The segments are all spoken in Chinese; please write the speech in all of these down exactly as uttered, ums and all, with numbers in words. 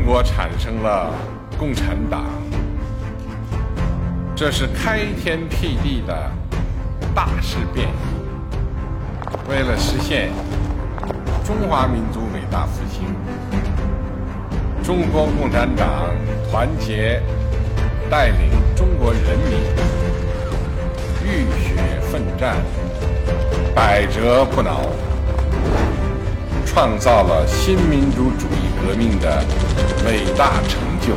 中国产生了共产党，这是开天辟地的大事变异。为了实现中华民族伟大复兴，中国共产党团结带领中国人民浴血奋战，百折不挠，创造了新民主主义革命的伟大成就。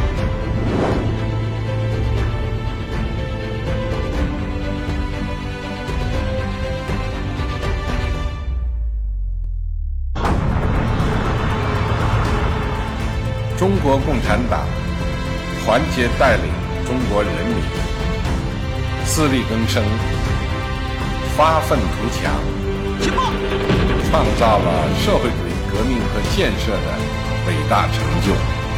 中国共产党团结带领中国人民自力更生，发愤图强，创造了社会主义革命和建设的伟大成就。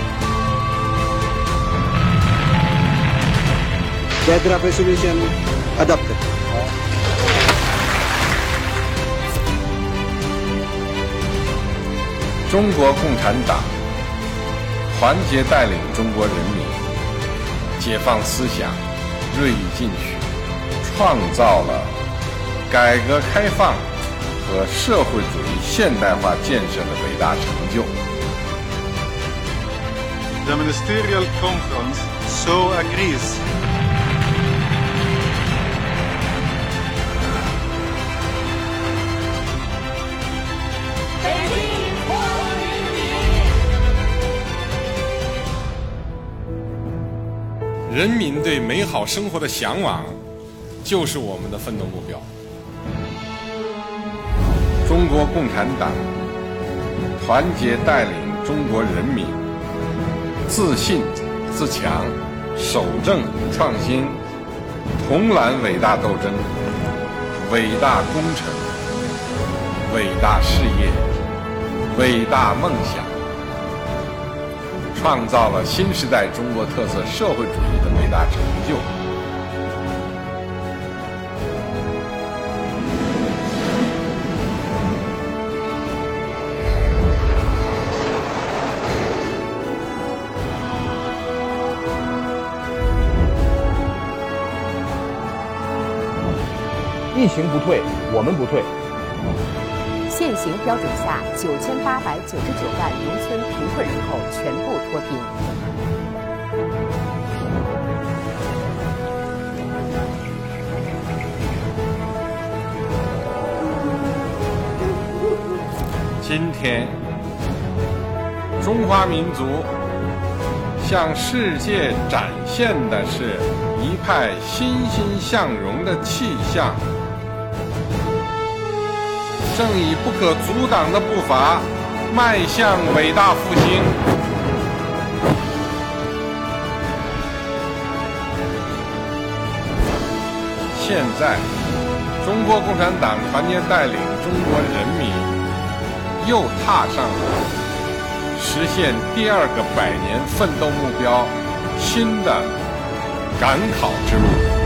The draft resolution adopted. 中国共产党团结带领中国人民解放思想，锐意进取，创造了改革开放和社会主义现代化建设的伟大成就。 The Ministerial Conference so agrees. Beijing 人民对美好生活的向往，就是我们的奋斗目标。中国共产党团结带领中国人民自信自强，守正创新，统揽伟大斗争、伟大工程、伟大事业、伟大梦想，创造了新时代中国特色社会主义的伟大成就。 疫情不退，我们不退。 现行标准下，九千八百九十九万农村贫困人口全部脱贫。 今天，中华民族向世界展现的是一派欣欣向荣的气象，正以不可阻挡的步伐迈向伟大复兴。现在，中国共产党团结带领中国人民又踏上了实现第二个百年奋斗目标新的赶考之路。